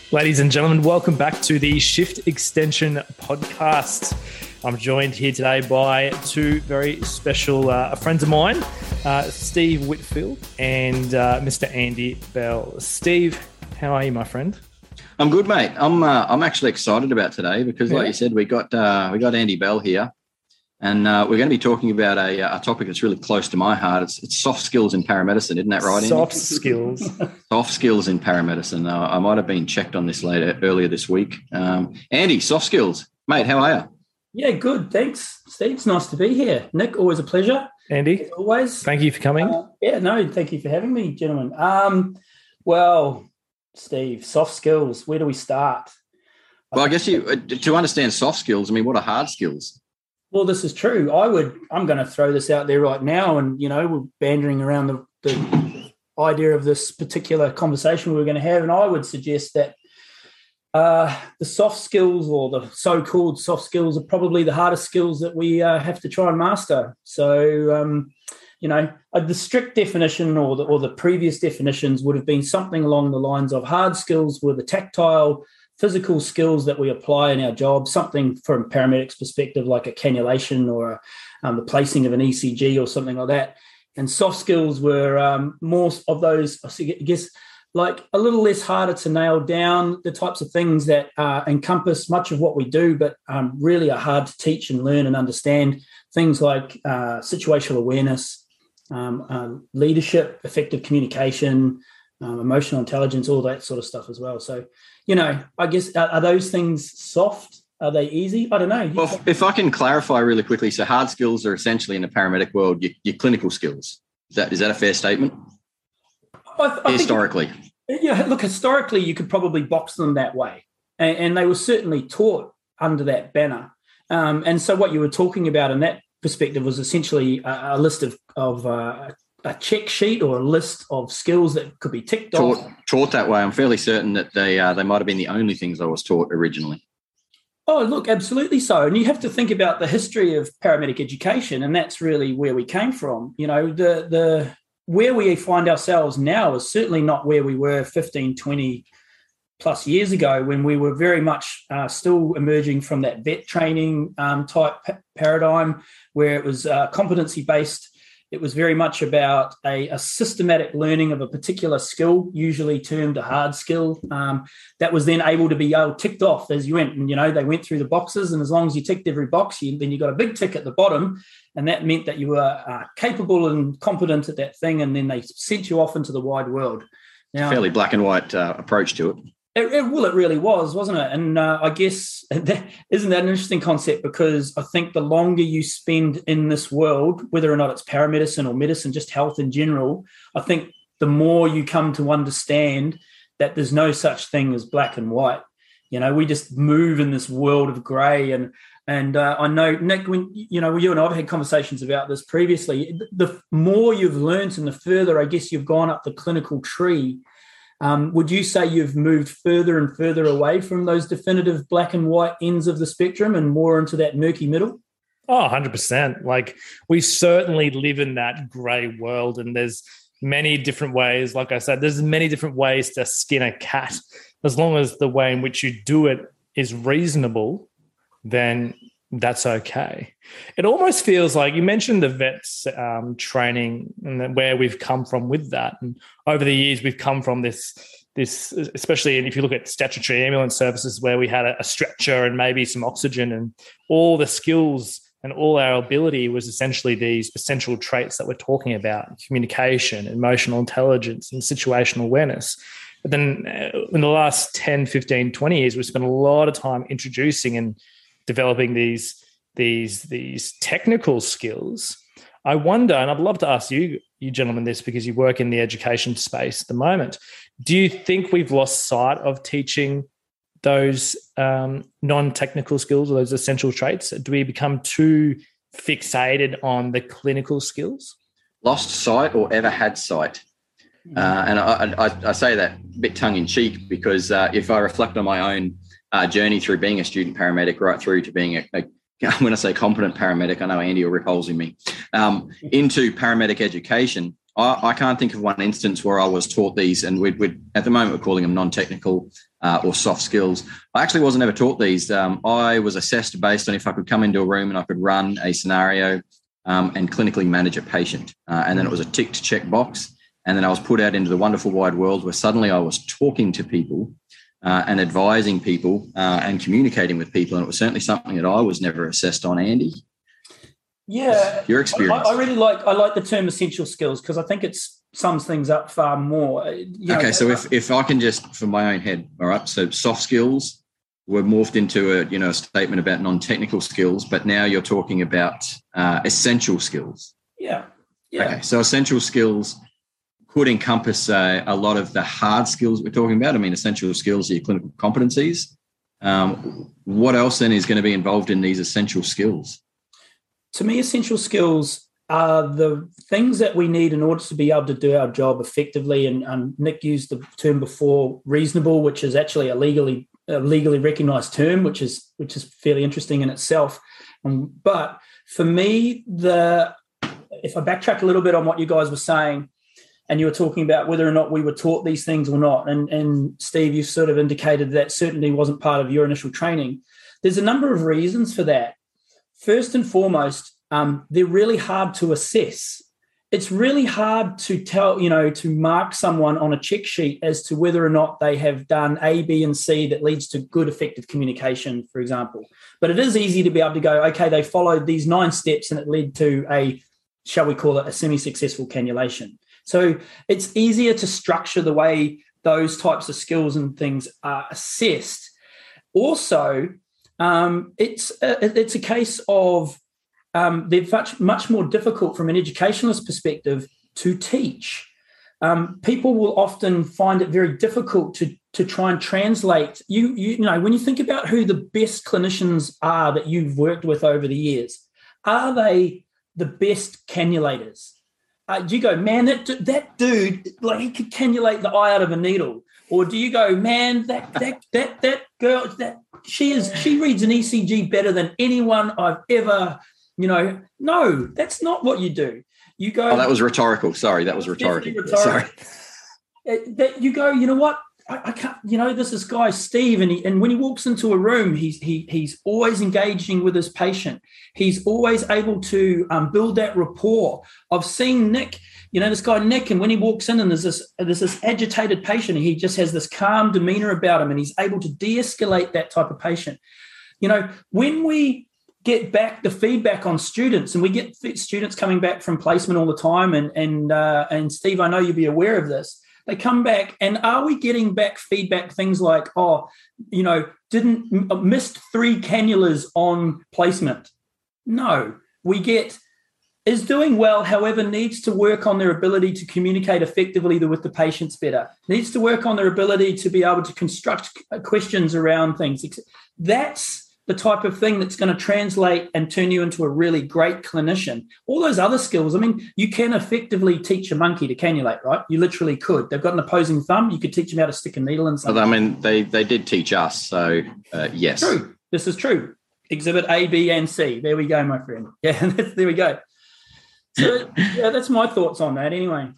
Ladies and gentlemen, welcome back to the Shift Extension podcast. I'm joined here today by two very special friends of mine, Steve Whitfield and Mr. Andy Bell. Steve, how are you, my friend? I'm good, mate. I'm actually excited about today because, like you said, we got Andy Bell here, and we're going to be talking about a topic that's really close to my heart. It's soft skills in paramedicine, isn't that right, Andy? Soft skills. Soft skills in paramedicine. I might have been checked on this earlier this week. Andy, soft skills, mate. How are you? Yeah, good. Thanks, Steve. It's nice to be here. Nick, always a pleasure. Andy, as always. Thank you for coming. Thank you for having me, gentlemen. Well, Steve, soft skills. Where do we start? Well, I guess to understand soft skills, I mean, what are hard skills? Well, this is true. I'm going to throw this out there right now, and we're bandering around the idea of this particular conversation we're going to have, and I would suggest that the soft skills, or the so-called soft skills, are probably the hardest skills that we have to try and master. So, the strict definition or the previous definitions would have been something along the lines of hard skills were the tactile, physical skills that we apply in our job, something from a paramedic's perspective like a cannulation or the placing of an ECG or something like that. And soft skills were more of those, I guess, like a little less harder to nail down, the types of things that encompass much of what we do, but really are hard to teach and learn and understand. Things like situational awareness, leadership, effective communication, emotional intelligence, all that sort of stuff as well. So, I guess, are those things soft? Are they easy? I don't know. Well, if I can clarify really quickly, so hard skills are essentially in the paramedic world your clinical skills. Is that a fair statement? I historically. Look, historically, you could probably box them that way. And they were certainly taught under that banner. And so what you were talking about in that perspective was essentially a list of a check sheet or a list of skills that could be ticked off. Taught that way. I'm fairly certain that they might have been the only things I was taught originally. Oh, look, absolutely so. And you have to think about the history of paramedic education, and that's really where we came from. The where we find ourselves now is certainly not where we were 15, 20 plus years ago, when we were very much still emerging from that vet training type paradigm, where it was competency-based. It was very much about a systematic learning of a particular skill, usually termed a hard skill, that was then able to be ticked off as you went. And, they went through the boxes, and as long as you ticked every box, then you got a big tick at the bottom, and that meant that you were capable and competent at that thing, and then they sent you off into the wide world. Now, fairly black and white approach to it. It really was, wasn't it? And I guess isn't that an interesting concept? Because I think the longer you spend in this world, whether or not it's paramedicine or medicine, just health in general, I think the more you come to understand that there's no such thing as black and white. We just move in this world of grey. And I know, Nick, when you and I have had conversations about this previously, the more you've learned and the further, I guess, you've gone up the clinical tree, would you say you've moved further and further away from those definitive black and white ends of the spectrum and more into that murky middle? Oh, 100%. Like, we certainly live in that grey world, and there's many different ways. Like I said, there's many different ways to skin a cat. As long as the way in which you do it is reasonable, then that's okay. It almost feels like you mentioned the vets training and where we've come from with that. And over the years, we've come from this, especially if you look at statutory ambulance services, where we had a stretcher and maybe some oxygen, and all the skills and all our ability was essentially these essential traits that we're talking about: communication, emotional intelligence, and situational awareness. But then in the last 10, 15, 20 years, we've spent a lot of time introducing and developing these technical skills. I wonder, and I'd love to ask you gentlemen this, because you work in the education space at the moment. Do you think we've lost sight of teaching those non-technical skills or those essential traits? Do we become too fixated on the clinical skills? Lost sight or ever had sight? And I say that a bit tongue-in-cheek because if I reflect on my own journey through being a student paramedic right through to being when I say competent paramedic, I know Andy will rip holes in me, into paramedic education, I can't think of one instance where I was taught these, and we'd at the moment we're calling them non-technical or soft skills. I actually wasn't ever taught these. I was assessed based on if I could come into a room and I could run a scenario and clinically manage a patient. And then it was a ticked check box. And then I was put out into the wonderful wide world where suddenly I was talking to people and advising people and communicating with people. And it was certainly something that I was never assessed on, Andy. Yeah, your experience. I really like the term essential skills because I think it sums things up far more. Okay, so if I can just, from my own head, all right. So soft skills were morphed into a statement about non-technical skills, but now you're talking about essential skills. Yeah. Okay, so essential skills could encompass a lot of the hard skills we're talking about. I mean, essential skills are your clinical competencies. What else then is going to be involved in these essential skills? To me, essential skills are the things that we need in order to be able to do our job effectively. And Nick used the term before, reasonable, which is actually a legally recognised term, which is fairly interesting in itself. But for me, if I backtrack a little bit on what you guys were saying, and you were talking about whether or not we were taught these things or not, and Steve, you sort of indicated that certainly wasn't part of your initial training. There's a number of reasons for that. First and foremost, they're really hard to assess. It's really hard to tell, to mark someone on a check sheet as to whether or not they have done A, B, and C that leads to good, effective communication, for example. But it is easy to be able to go, okay, they followed these 9 steps and it led to shall we call it a semi-successful cannulation. So it's easier to structure the way those types of skills and things are assessed. Also, it's a case of they're much more difficult from an educationalist perspective to teach. People will often find it very difficult to try and translate. You know, when you think about who the best clinicians are that you've worked with over the years, are they the best cannulators? Do you go, man, that dude, like he could cannulate the eye out of a needle? Or do you go, man, that girl, she reads an ECG better than anyone I've ever, no, that's not what you do. You go. Oh, that was rhetorical. Sorry, that was rhetorical. Sorry. That you go, you know what? I can't, this is guy Steve, and when he walks into a room, he's always engaging with his patient. He's always able to build that rapport. I've seen Nick, this guy Nick, and when he walks in and there's this agitated patient, he just has this calm demeanor about him, and he's able to de-escalate that type of patient. When we get back the feedback on students, and we get students coming back from placement all the time, and Steve, I know you'll be aware of this. They come back, and are we getting back feedback? Things like, missed 3 cannulas on placement. No, we get is doing well, however, needs to work on their ability to communicate effectively with the patients better, needs to work on their ability to be able to construct questions around things. That's the type of thing that's going to translate and turn you into a really great clinician. All those other skills, you can effectively teach a monkey to cannulate, right? You literally could. They've got an opposing thumb. You could teach them how to stick a needle in something. They did teach us, so yes. True. This is true. Exhibit A, B, and C. There we go, my friend. Yeah, there we go. So, yeah, that's my thoughts on that anyway.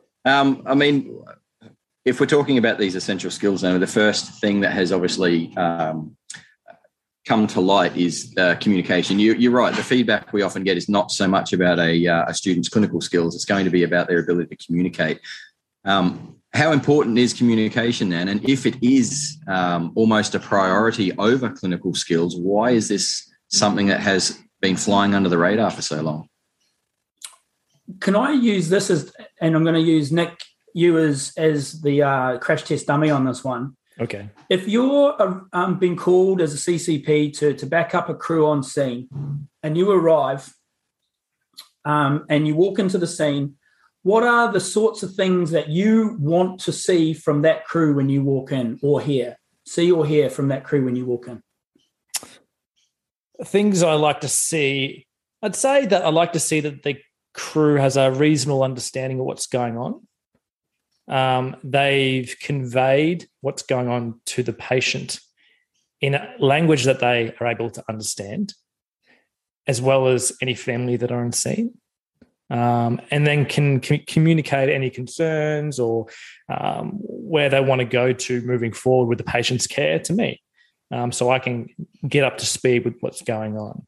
If we're talking about these essential skills now, the first thing that has obviously come to light is communication. You're right. The feedback we often get is not so much about a student's clinical skills. It's going to be about their ability to communicate. How important is communication then? And if it is almost a priority over clinical skills, why is this something that has been flying under the radar for so long? Can I use this and I'm going to use Nick, you as the crash test dummy on this one. Okay. If you're being called as a CCP to back up a crew on scene, and you arrive and you walk into the scene, what are the sorts of things that you want to see from that crew when you walk in, or hear from that crew when you walk in? Things I like to see, I'd say that I like to see that the crew has a reasonable understanding of what's going on. They've conveyed what's going on to the patient in a language that they are able to understand, as well as any family that are on scene. and then can communicate any concerns or where they want to go to moving forward with the patient's care to me, so I can get up to speed with what's going on.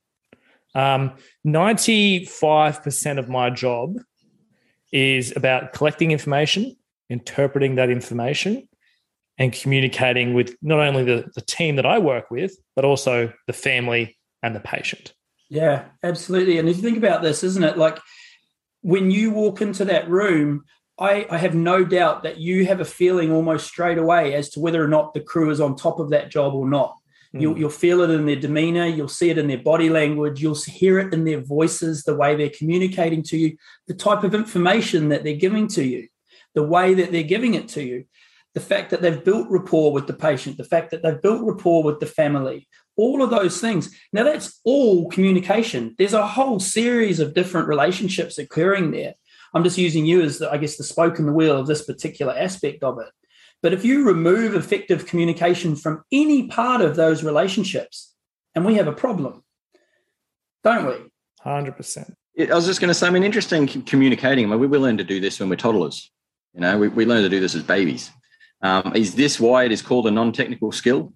95% of my job is about collecting information, interpreting that information, and communicating with not only the team that I work with, but also the family and the patient. Yeah, absolutely. And if you think about this, isn't it like when you walk into that room, I have no doubt that you have a feeling almost straight away as to whether or not the crew is on top of that job or not. You'll feel it in their demeanor. You'll see it in their body language. You'll hear it in their voices, the way they're communicating to you, the type of information that they're giving to you, the way that they're giving it to you, the fact that they've built rapport with the patient, the fact that they've built rapport with the family, all of those things. Now, that's all communication. There's a whole series of different relationships occurring there. I'm just using you as, I guess, the spoke in the wheel of this particular aspect of it. But if you remove effective communication from any part of those relationships, and we have a problem, don't we? 100%. I was just going to say, interesting communicating. We learn to do this when we're toddlers. We learn to do this as babies. Is this why it is called a non-technical skill?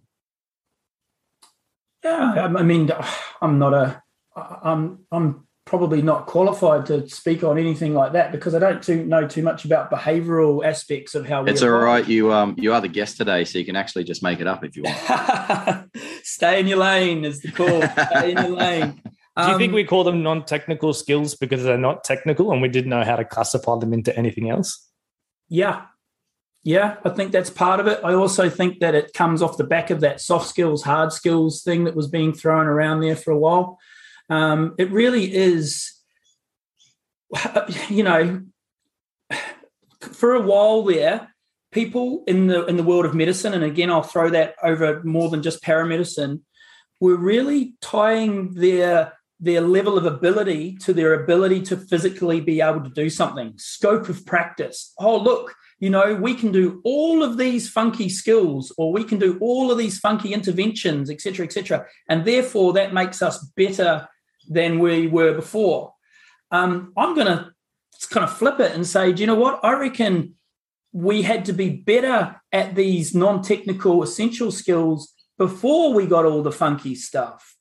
Yeah, I'm probably not qualified to speak on anything like that because I don't know too much about behavioural aspects of how. It's all right. You are the guest today, so you can actually just make it up if you want. Stay in your lane is the call. Stay in your lane. Do you think we call them non-technical skills because they're not technical and we didn't know how to classify them into anything else? Yeah, I think that's part of it. I also think that it comes off the back of that soft skills, hard skills thing that was being thrown around there for a while. It really is, for a while there, people in the world of medicine, and again, I'll throw that over more than just paramedicine, were really tying their level of ability to their ability to physically be able to do something, scope of practice. Oh, look, we can do all of these funky skills, or we can do all of these funky interventions, et cetera, and therefore that makes us better than we were before. I'm going to kind of flip it and say, do you know what? I reckon we had to be better at these non-technical essential skills before we got all the funky stuff.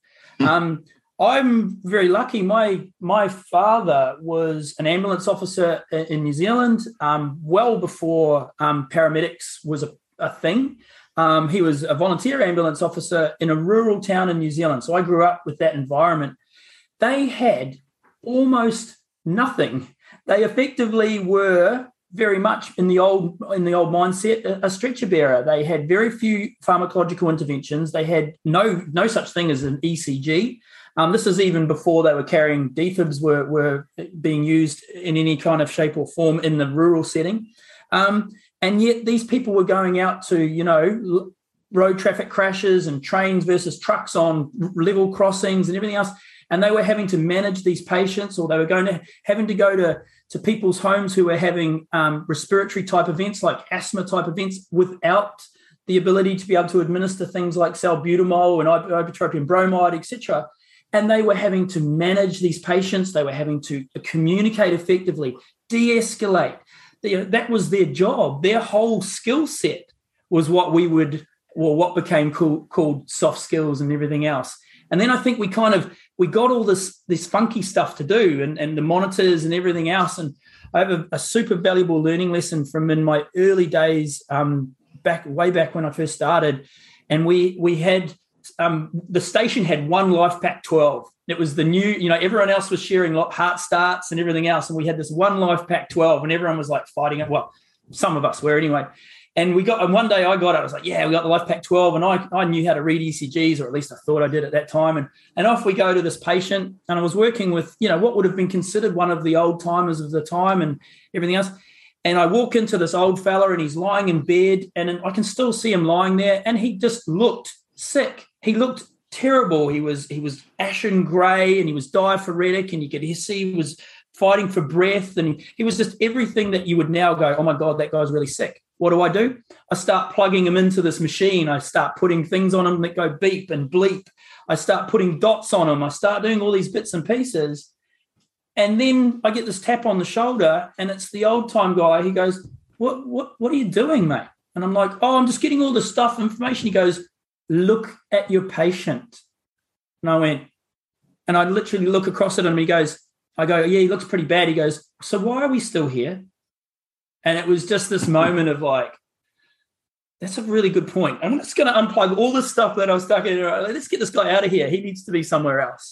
I'm very lucky. My father was an ambulance officer in New Zealand well before paramedics was a thing. He was a volunteer ambulance officer in a rural town in New Zealand. So I grew up with that environment. They had almost nothing. They effectively were very much in the old mindset a stretcher bearer. They had very few pharmacological interventions. They had no such thing as an ECG. This is even before they were carrying defibs were being used in any kind of shape or form in the rural setting. And yet these people were going out to, road traffic crashes and trains versus trucks on level crossings and everything else. And they were having to manage these patients, or they were having to go to people's homes who were having respiratory type events like asthma type events without the ability to be able to administer things like salbutamol and ibuprofen bromide, etc. And they were having to manage these patients. They were having to communicate effectively, de-escalate. That was their job. Their whole skill set was what became called soft skills and everything else. And then I think we got all this funky stuff to do and the monitors and everything else. And I have a super valuable learning lesson from in my early days, way back when I first started. And we had the station had one LifePak 12. It was the new, everyone else was sharing heart starts and everything else. And we had this one LifePak 12 and everyone was like fighting it. Well, some of us were anyway. And one day I got it. I was like, yeah, we got the LifePak 12. And I knew how to read ECGs, or at least I thought I did at that time. And off we go to this patient. And I was working with, what would have been considered one of the old timers of the time and everything else. And I walk into this old fella and he's lying in bed and I can still see him lying there. And he just looked sick. He looked terrible. He was ashen grey and he was diaphoretic, and you could see he was fighting for breath. And he was just everything that you would now go, oh my God, that guy's really sick. What do? I start plugging him into this machine. I start putting things on him that go beep and bleep. I start putting dots on him. I start doing all these bits and pieces. And then I get this tap on the shoulder, and it's the old time guy. He goes, what are you doing, mate? And I'm like, oh, I'm just getting all this stuff, information. He goes, look at your patient. And I went, and I literally look across at him. He goes, I go, yeah, he looks pretty bad. He goes, so why are we still here? And it was just this moment of like, that's a really good point. I'm just going to unplug all this stuff that I was stuck in. Let's get this guy out of here. He needs to be somewhere else.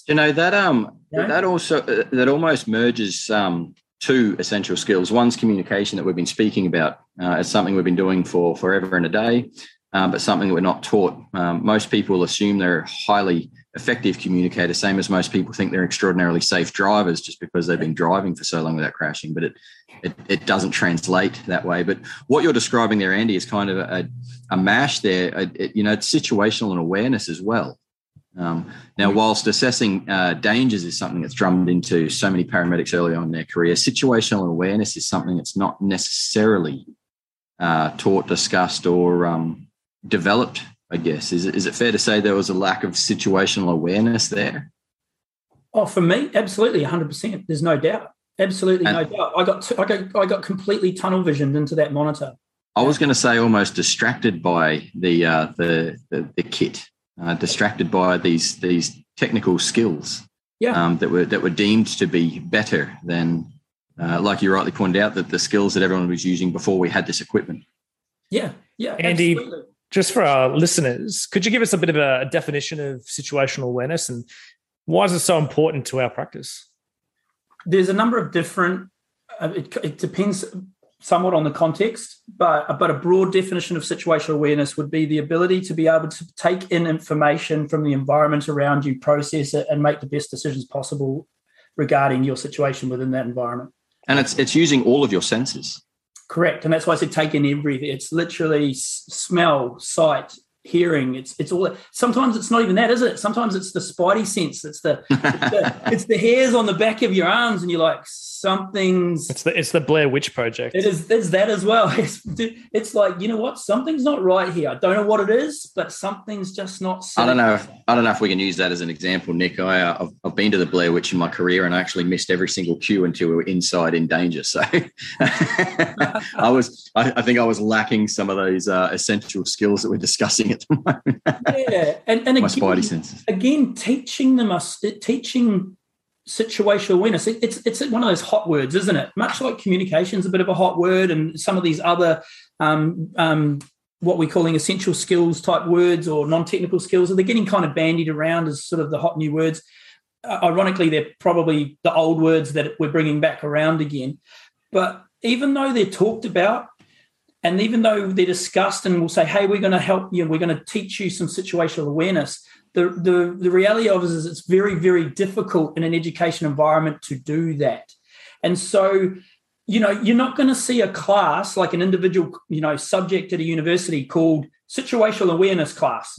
That also that almost merges two essential skills. One's communication that we've been speaking about. It's something we've been doing for forever and a day, but something that we're not taught. Most people assume they're highly effective communicators, same as most people think they're extraordinarily safe drivers just because they've been driving for so long without crashing, but it doesn't translate that way. But what you're describing there, Andy, is kind of a mash there. It's situational awareness as well. Now, whilst assessing dangers is something that's drummed into so many paramedics early on in their career, situational awareness is something that's not necessarily taught, discussed, or developed, I guess. Is it fair to say there was a lack of situational awareness there? Oh, for me, absolutely, 100%. There's no doubt. Absolutely, no doubt. I got completely tunnel visioned into that monitor. I was going to say almost distracted by the kit, distracted by these technical skills. Yeah. That were deemed to be better than, like you rightly pointed out, that the skills that everyone was using before we had this equipment. Yeah, Andy, absolutely. Just for our listeners, could you give us a bit of a definition of situational awareness and why is it so important to our practice? There's a number of different, it depends somewhat on the context, but a broad definition of situational awareness would be the ability to be able to take in information from the environment around you, process it, and make the best decisions possible regarding your situation within that environment. And it's using all of your senses. Correct. And that's why I said take in everything. It's literally smell, sight, hearing. It's all. Sometimes it's not even that, is it? Sometimes it's the spidey sense. It's the hairs on the back of your arms, and you're like, something's. It's the Blair Witch Project. It's that as well. It's like, you know what? Something's not right here. I don't know what it is, but something's just not. I don't know if we can use that as an example, Nick. I've been to the Blair Witch in my career, and I actually missed every single cue until we were inside in danger. So I think I was lacking some of those essential skills that we're discussing at the moment. Yeah, and my again, spidey senses. Again, teaching situational awareness. It's one of those hot words, isn't it? Much like communication is a bit of a hot word, and some of these other what we're calling essential skills type words or non-technical skills, they're getting kind of bandied around as sort of the hot new words. Ironically, they're probably the old words that we're bringing back around again. But even though they're talked about, and even though they're discussed, and we'll say, hey, we're going to help you, we're going to teach you some situational awareness, the reality of it is it's very, very difficult in an education environment to do that. And so, you're not going to see a class like an individual, subject at a university called situational awareness class.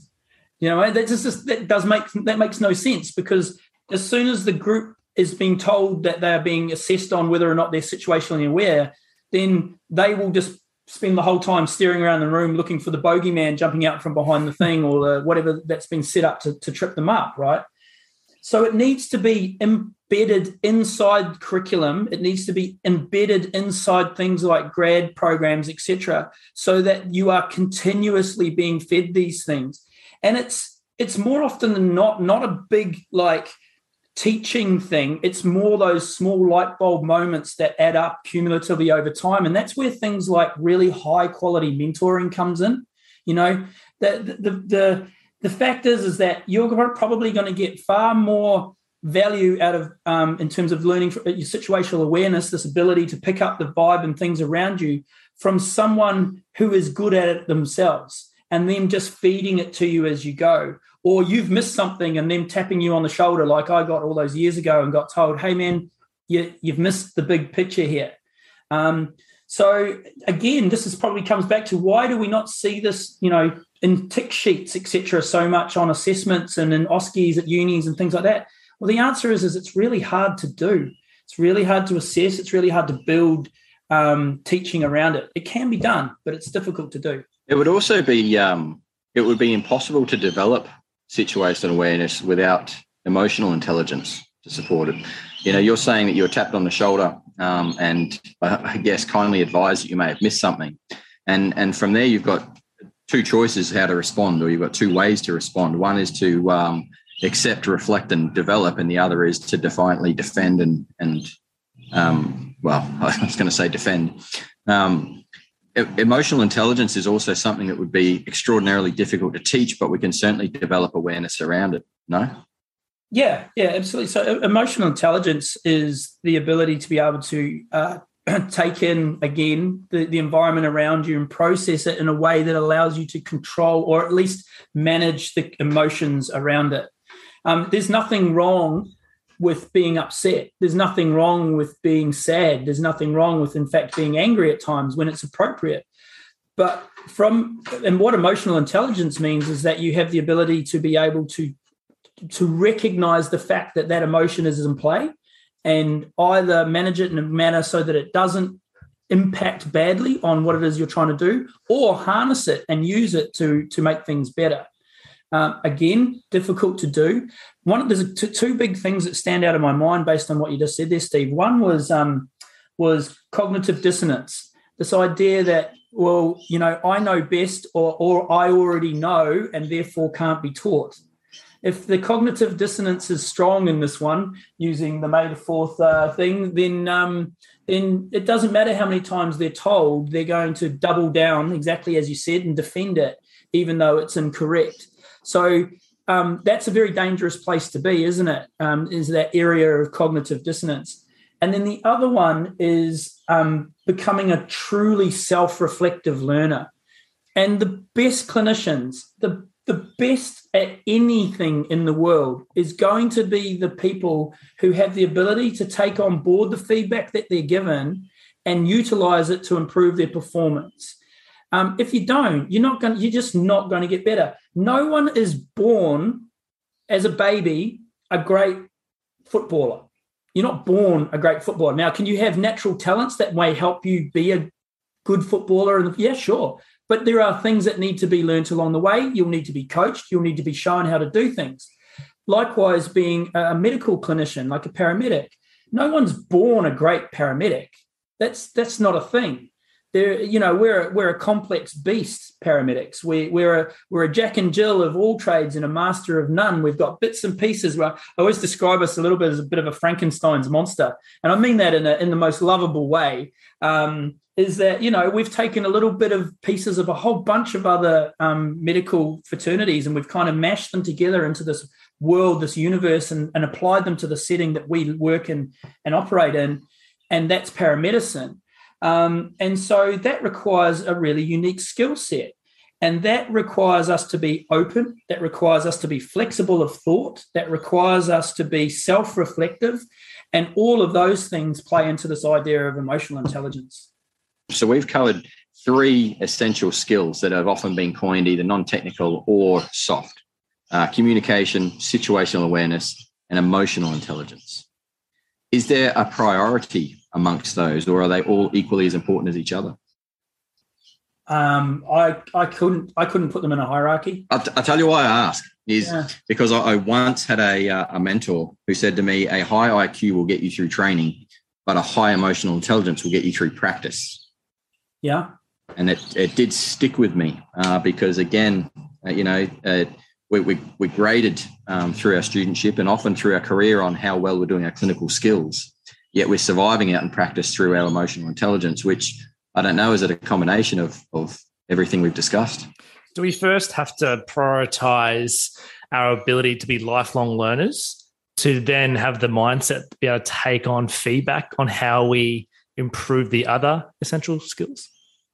That makes no sense, because as soon as the group is being told that they are being assessed on whether or not they're situationally aware, then they will just spend the whole time staring around the room looking for the bogeyman jumping out from behind the thing or whatever that's been set up to trip them up, right? So it needs to be embedded inside curriculum. It needs to be embedded inside things like grad programs, etc., so that you are continuously being fed these things. And it's more often than not a big teaching thing. It's more those small light bulb moments that add up cumulatively over time. And that's where things like really high quality mentoring comes in. The fact is that you're probably going to get far more value out of in terms of learning your situational awareness, this ability to pick up the vibe and things around you from someone who is good at it themselves, and them just feeding it to you as you go. Or you've missed something and them tapping you on the shoulder like I got all those years ago and got told, hey, man, you've missed the big picture here. So, again, this probably comes back to why do we not see this, in tick sheets, etc., so much on assessments and in OSCEs at unis and things like that? Well, the answer is it's really hard to do. It's really hard to assess. It's really hard to build teaching around it. It can be done, but it's difficult to do. It would also be it would be impossible to develop situational awareness without emotional intelligence. to support it. You're saying that you were tapped on the shoulder and I guess kindly advised that you may have missed something. And from there, you've got two choices how to respond, or you've got two ways to respond. One is to accept, reflect, and develop, and the other is to defiantly defend and I was going to say defend. Emotional intelligence is also something that would be extraordinarily difficult to teach, but we can certainly develop awareness around it. No? Yeah, absolutely. So emotional intelligence is the ability to be able to take in, again, the environment around you and process it in a way that allows you to control or at least manage the emotions around it. There's nothing wrong with being upset. There's nothing wrong with being sad. There's nothing wrong with, in fact, being angry at times when it's appropriate. But what emotional intelligence means is that you have the ability to be able to recognize the fact that emotion is in play and either manage it in a manner so that it doesn't impact badly on what it is you're trying to do, or harness it and use it to make things better. Again, difficult to do. There's two big things that stand out in my mind based on what you just said there, Steve. One was cognitive dissonance. This idea that, I know best or I already know and therefore can't be taught. If the cognitive dissonance is strong in this one, using the May the 4th thing, then it doesn't matter how many times they're told, they're going to double down, exactly as you said, and defend it, even though it's incorrect. So that's a very dangerous place to be, isn't it? Is that area of cognitive dissonance. And then the other one is becoming a truly self-reflective learner. And the best clinicians, the best at anything in the world is going to be the people who have the ability to take on board the feedback that they're given and utilize it to improve their performance. If you don't, you're just not going to get better. No one is born as a baby a great footballer. You're not born a great footballer. Now, can you have natural talents that may help you be a good footballer? Yeah, sure. But there are things that need to be learnt along the way. You'll need to be coached. You'll need to be shown how to do things. Likewise, being a medical clinician, like a paramedic, no one's born a great paramedic. That's not a thing. We're a complex beast, paramedics. We're a Jack and Jill of all trades and a master of none. We've got bits and pieces. I always describe us a little bit as a bit of a Frankenstein's monster, and I mean that in the most lovable way. Is that we've taken a little bit of pieces of a whole bunch of other medical fraternities, and we've kind of mashed them together into this world, this universe, and applied them to the setting that we work in and operate in, and that's paramedicine. And so that requires a really unique skill set. And that requires us to be open. That requires us to be flexible of thought. That requires us to be self-reflective. And all of those things play into this idea of emotional intelligence. So we've covered three essential skills that have often been coined either non-technical or soft: communication, situational awareness, and emotional intelligence. Is there a priority amongst those, or are they all equally as important as each other? I couldn't put them in a hierarchy. I'll tell you why I ask is because I once had a mentor who said to me, a high IQ will get you through training, but a high emotional intelligence will get you through practice. Yeah. And it did stick with me because, again, we're graded through our studentship and often through our career on how well we're doing our clinical skills, yet we're surviving out in practice through our emotional intelligence, which I don't know, is it a combination of everything we've discussed? Do we first have to prioritize our ability to be lifelong learners to then have the mindset to be able to take on feedback on how we improve the other essential skills?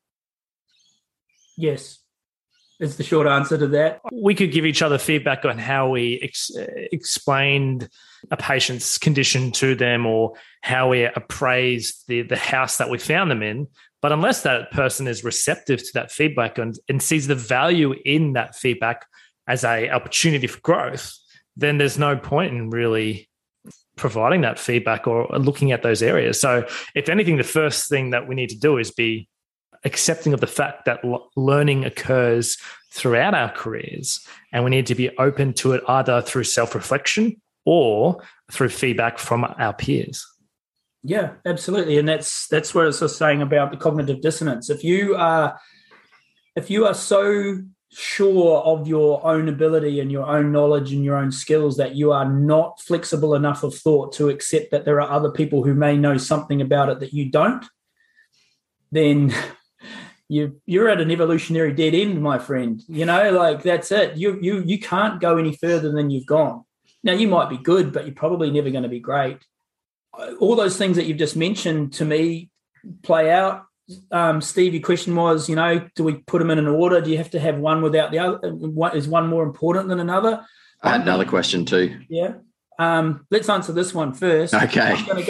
Yes, is the short answer to that. We could give each other feedback on how we explained a patient's condition to them or how we appraised the house that we found them in. But unless that person is receptive to that feedback and sees the value in that feedback as an opportunity for growth, then there's no point in really providing that feedback or looking at those areas. So if anything, the first thing that we need to do is be accepting of the fact that learning occurs throughout our careers, and we need to be open to it either through self-reflection or through feedback from our peers. Yeah, absolutely. And that's what I was saying about the cognitive dissonance. If you are so sure of your own ability and your own knowledge and your own skills that you are not flexible enough of thought to accept that there are other people who may know something about it that you don't, then you're at an evolutionary dead end, my friend. That's it. You can't go any further than you've gone. Now, you might be good, but you're probably never going to be great. All those things that you've just mentioned to me play out. Steve, your question was, do we put them in an order? Do you have to have one without the other? Is one more important than another? I had another question too. Yeah. Let's answer this one first. Okay. I'm going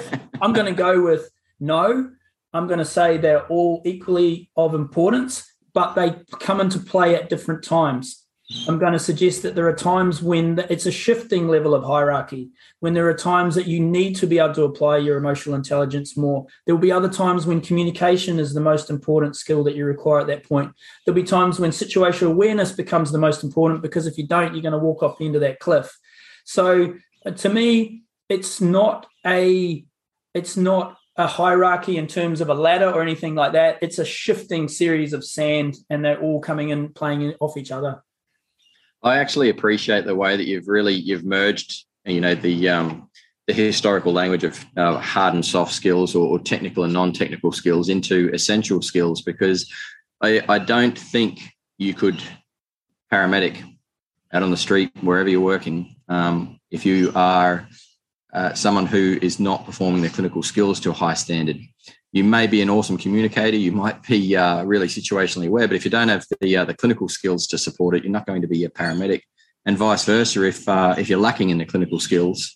to go with no. I'm going to say they're all equally of importance, but they come into play at different times. I'm going to suggest that there are times when it's a shifting level of hierarchy, when there are times that you need to be able to apply your emotional intelligence more. There will be other times when communication is the most important skill that you require at that point. There'll be times when situational awareness becomes the most important, because if you don't, you're going to walk off the end of that cliff. So to me, it's not a hierarchy in terms of a ladder or anything like that. It's a shifting series of sand, and they're all coming in, playing off each other. I actually appreciate the way that you've merged, the historical language of hard and soft skills, or technical and non-technical skills, into essential skills, because I don't think you could paramedic out on the street, wherever you're working, if you are someone who is not performing their clinical skills to a high standard. You may be an awesome communicator, you might be really situationally aware, but if you don't have the clinical skills to support it, you're not going to be a paramedic. And vice versa, if you're lacking in the clinical skills,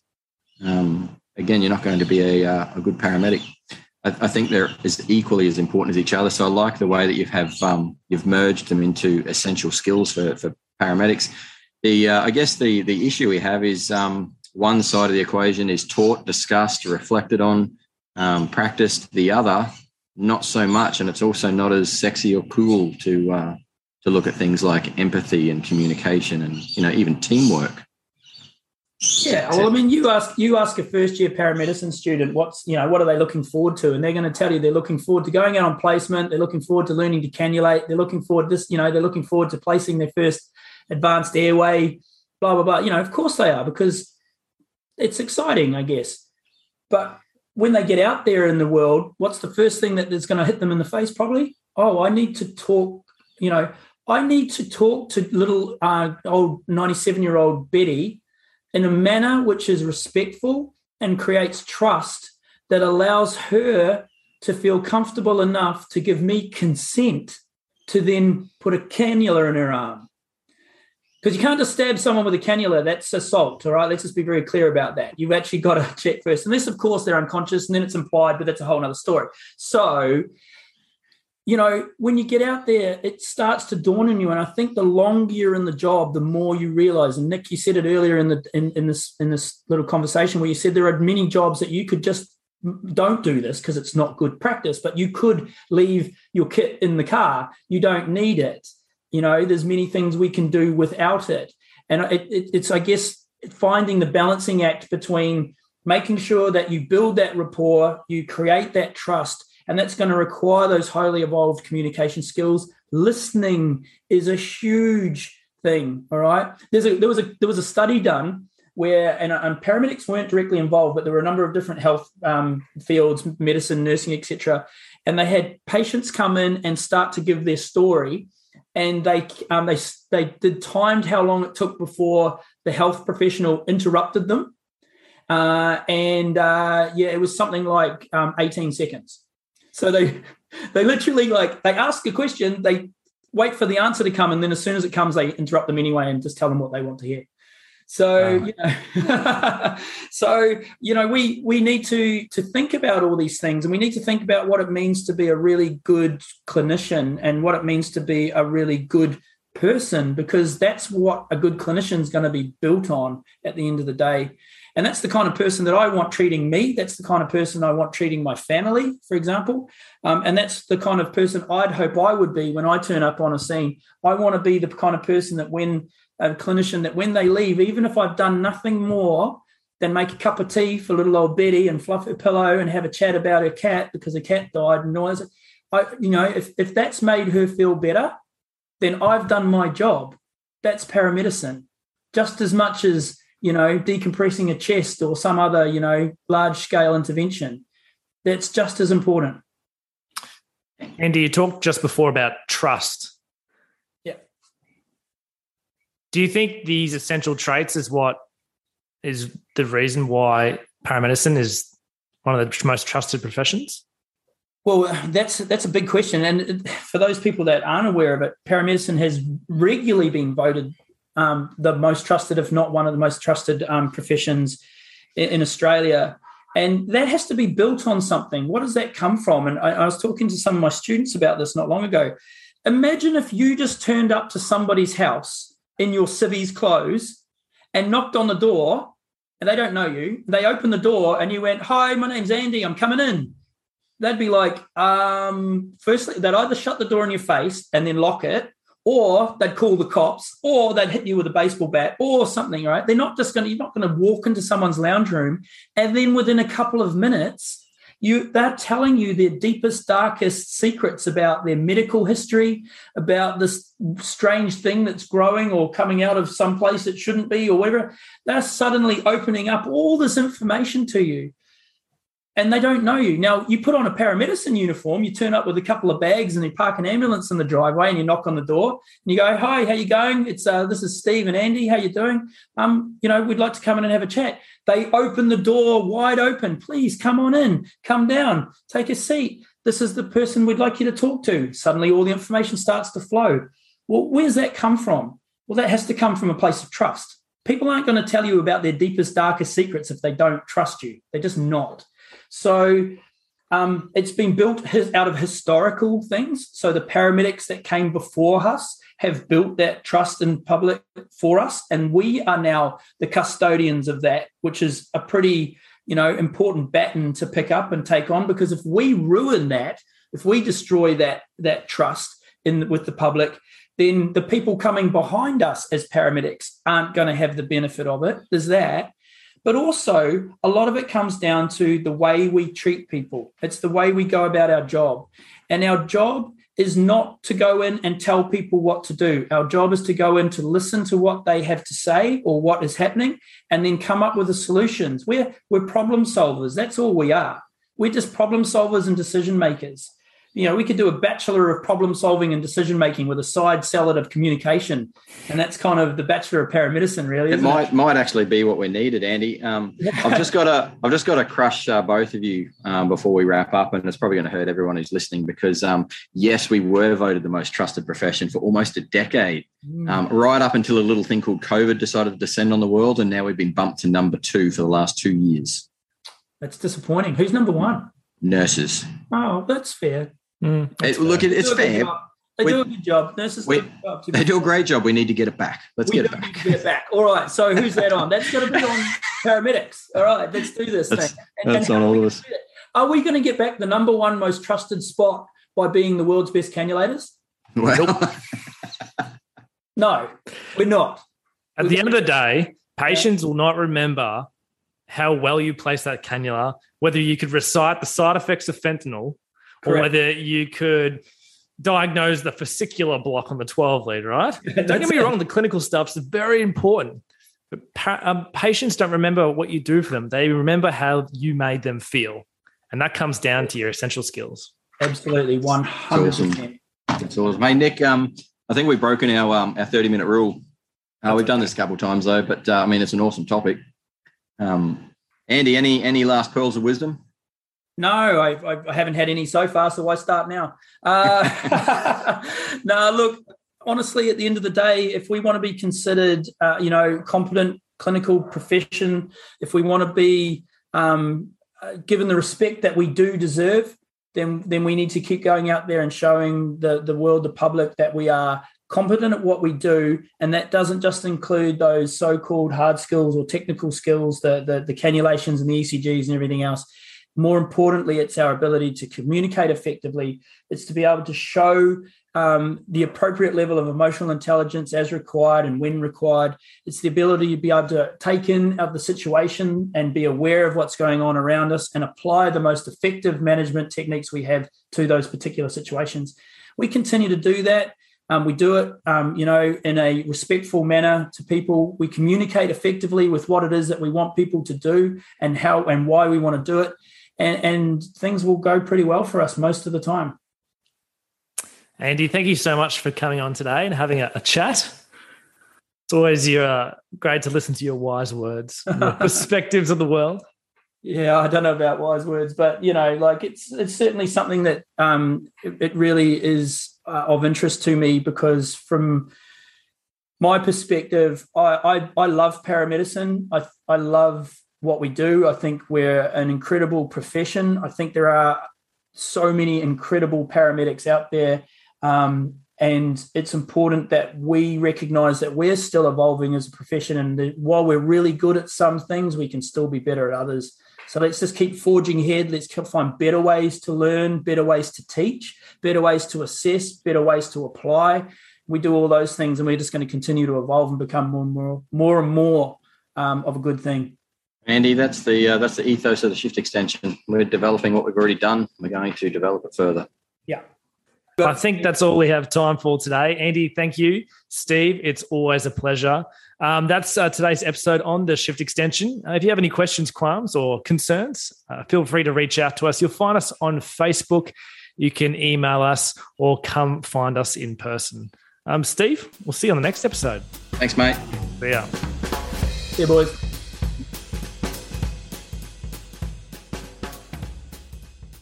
again, you're not going to be a good paramedic. I think they're as equally as important as each other. So I like the way that you've merged them into essential skills for paramedics. I guess the issue we have is one side of the equation is taught, discussed, reflected on, practiced. The other, not so much, and it's also not as sexy or cool to look at things like empathy and communication and even teamwork. Yeah, well, I mean, you ask a first year paramedicine student what are they looking forward to, and they're going to tell you they're looking forward to going out on placement. They're looking forward to learning to cannulate. They're looking forward to they're looking forward to placing their first advanced airway. Blah blah blah. Of course they are, because it's exciting, I guess. But when they get out there in the world, what's the first thing that is going to hit them in the face? Probably, I need to talk. I need to talk to little old 97-year-old Betty in a manner which is respectful and creates trust, that allows her to feel comfortable enough to give me consent to then put a cannula in her arm. Because you can't just stab someone with a cannula. That's assault, all right? Let's just be very clear about that. You've actually got to check first. Unless, of course, they're unconscious, and then it's implied, but that's a whole other story. So, when you get out there, it starts to dawn on you. And I think the longer you're in the job, the more you realize. And Nick, you said it earlier in this little conversation, where you said there are many jobs that you could just don't do this because it's not good practice, but you could leave your kit in the car. You don't need it. There's many things we can do without it. And it's, I guess, finding the balancing act between making sure that you build that rapport, you create that trust, and that's going to require those highly evolved communication skills. Listening is a huge thing, all right? There was a study done where, and paramedics weren't directly involved, but there were a number of different health fields, medicine, nursing, etc., and they had patients come in and start to give their story. And they did timed how long it took before the health professional interrupted them. It was something like 18 seconds. So they literally, they ask a question, they wait for the answer to come, and then as soon as it comes, they interrupt them anyway and just tell them what they want to hear. So, we need to think about all these things, and we need to think about what it means to be a really good clinician and what it means to be a really good person, because that's what a good clinician is going to be built on at the end of the day. And that's the kind of person that I want treating me. That's the kind of person I want treating my family, for example. And that's the kind of person I'd hope I would be when I turn up on a scene. I want to be the kind of person that when a clinician, that when they leave, even if I've done nothing more than make a cup of tea for little old Betty and fluff her pillow and have a chat about her cat because her cat died and all that, if that's made her feel better, then I've done my job. That's paramedicine. Just as much as, decompressing a chest or some other, large-scale intervention. That's just as important. Andy, you talked just before about trust. Yeah. Do you think these essential traits is what is the reason why paramedicine is one of the most trusted professions? Well, that's a big question. And for those people that aren't aware of it, paramedicine has regularly been voted the most trusted, if not one of the most trusted professions in Australia. And that has to be built on something. What does that come from? And I was talking to some of my students about this not long ago. Imagine if you just turned up to somebody's house in your civvies clothes and knocked on the door and they don't know you. They open the door and you went, "Hi, my name's Andy, I'm coming in." They'd be like, firstly, they'd either shut the door in your face and then lock it, or they'd call the cops, or they'd hit you with a baseball bat or something, right? You're not going to walk into someone's lounge room and then within a couple of minutes, they're telling you their deepest, darkest secrets about their medical history, about this strange thing that's growing or coming out of some place it shouldn't be or whatever. They're suddenly opening up all this information to you. And they don't know you. Now, you put on a paramedicine uniform, you turn up with a couple of bags and you park an ambulance in the driveway and you knock on the door and you go, "Hi, how you going? It's this is Steve and Andy. How you doing? We'd like to come in and have a chat." They open the door wide open. "Please come on in, come down, take a seat. This is the person we'd like you to talk to." Suddenly all the information starts to flow. Well, where's that come from? Well, that has to come from a place of trust. People aren't going to tell you about their deepest, darkest secrets if they don't trust you. They're just not. So it's been built out of historical things. So the paramedics that came before us have built that trust in public for us. And we are now the custodians of that, which is a pretty, important baton to pick up and take on. Because if we ruin that, if we destroy that trust with the public, then the people coming behind us as paramedics aren't going to have the benefit of it. There's that. But also, a lot of it comes down to the way we treat people. It's the way we go about our job. And our job is not to go in and tell people what to do. Our job is to go in to listen to what they have to say or what is happening and then come up with the solutions. We're problem solvers. That's all we are. We're just problem solvers and decision makers. We could do a bachelor of problem solving and decision making with a side salad of communication, and that's kind of the bachelor of paramedicine, really. It might actually be what we needed, Andy. I've just got to crush both of you before we wrap up, and it's probably going to hurt everyone who's listening because yes, we were voted the most trusted profession for almost a decade, right up until a little thing called COVID decided to descend on the world, and now we've been bumped to number 2 for the last 2 years. That's disappointing. Who's number 1? Nurses. Oh, that's fair. It's fair. They do a good job. Nurses do a good job. They do a great job. We need to get it back. Let's get it back. Get it back. All right. So who's that on? That's going to be on paramedics. All right. Let's do this thing. That's on all of us. Are we going to get back the number 1 most trusted spot by being the world's best cannulators? Well, no, we're not. At the end of the day, patients will not remember how well you place that cannula, whether you could recite the side effects of fentanyl. Correct. Or whether you could diagnose the fascicular block on the 12 lead, right? Don't get me wrong, the clinical stuff's very important. But patients don't remember what you do for them. They remember how you made them feel. And that comes down to your essential skills. Absolutely, 100%. That's awesome. Hey, Nick, I think we've broken our 30-minute rule. We've done this a couple of times, though, but, it's an awesome topic. Andy, any last pearls of wisdom? No, I haven't had any so far, so why start now? No, look, honestly, at the end of the day, if we want to be considered, competent clinical profession, if we want to be given the respect that we do deserve, then we need to keep going out there and showing the world, the public, that we are competent at what we do, and that doesn't just include those so-called hard skills or technical skills, the cannulations and the ECGs and everything else. More importantly, it's our ability to communicate effectively. It's to be able to show the appropriate level of emotional intelligence as required and when required. It's the ability to be able to take in of the situation and be aware of what's going on around us and apply the most effective management techniques we have to those particular situations. We continue to do that. We do it, in a respectful manner to people. We communicate effectively with what it is that we want people to do and how and why we want to do it. And things will go pretty well for us most of the time. Andy, thank you so much for coming on today and having a chat. It's always great to listen to your wise words, your perspectives of the world. Yeah, I don't know about wise words, but it's certainly something that it really is of interest to me, because from my perspective, I love paramedicine. I love what we do. I think we're an incredible profession. I think there are so many incredible paramedics out there. And it's important that we recognize that we're still evolving as a profession. And while we're really good at some things, we can still be better at others. So let's just keep forging ahead. Let's find better ways to learn, better ways to teach, better ways to assess, better ways to apply. We do all those things, and we're just going to continue to evolve and become more and more of a good thing. Andy, that's the ethos of the Shift Extension. We're developing what we've already done. We're going to develop it further. Yeah. I think that's all we have time for today. Andy, thank you. Steve, it's always a pleasure. That's today's episode on the Shift Extension. If you have any questions, qualms, or concerns, feel free to reach out to us. You'll find us on Facebook. You can email us or come find us in person. Steve, we'll see you on the next episode. Thanks, mate. See ya. See you, boys.